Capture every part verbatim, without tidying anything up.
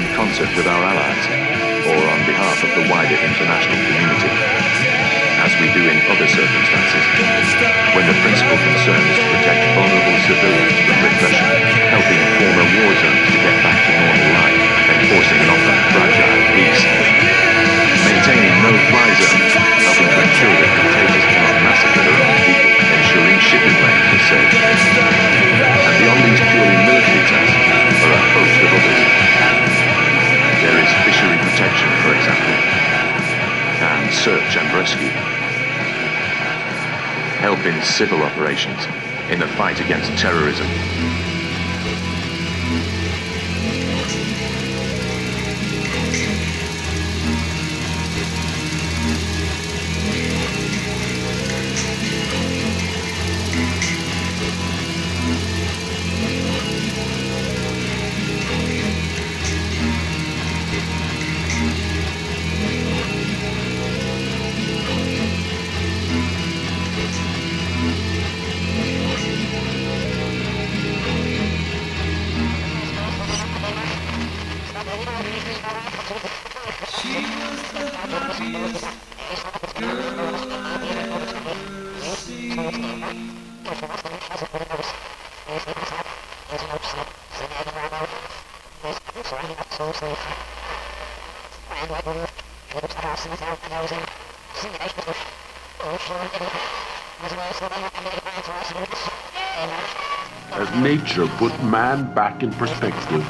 in concert with our allies, or on behalf of the wider international community, as we do in other circumstances, when the principal concern is to protect vulnerable civilians from repression, helping former war zones to get back to normal life, enforcing an often fragile peace, maintaining no-fly zones, helping to ensure that contagions cannot massacre their own people, ensuring shipping lanes are safe. And beyond these purely military tasks are a host of others. There is fishery protection, for example, and search and rescue. Help in civil operations, in the fight against terrorism. As nature put man back in perspective,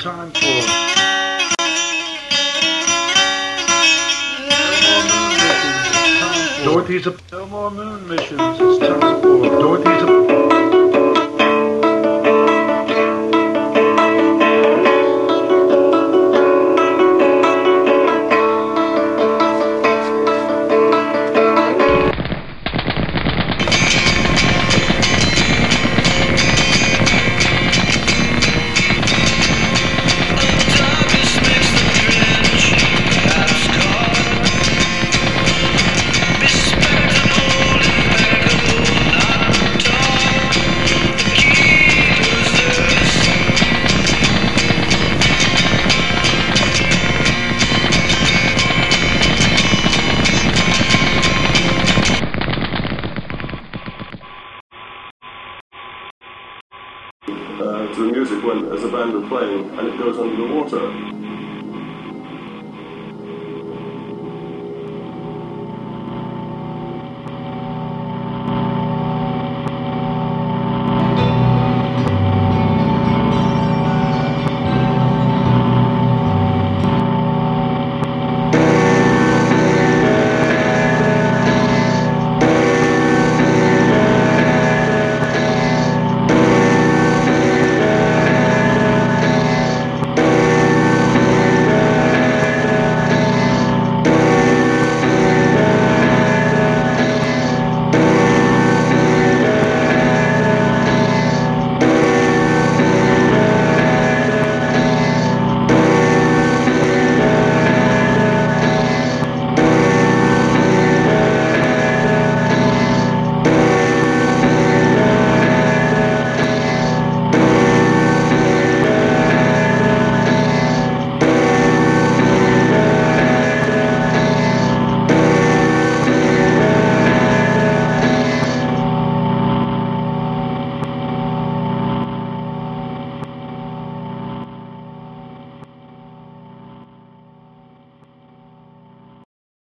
time for? Dorothy's a no more moon missions. It's time for Dorothy's a Uh, to the music when as the band are playing and it goes under the water.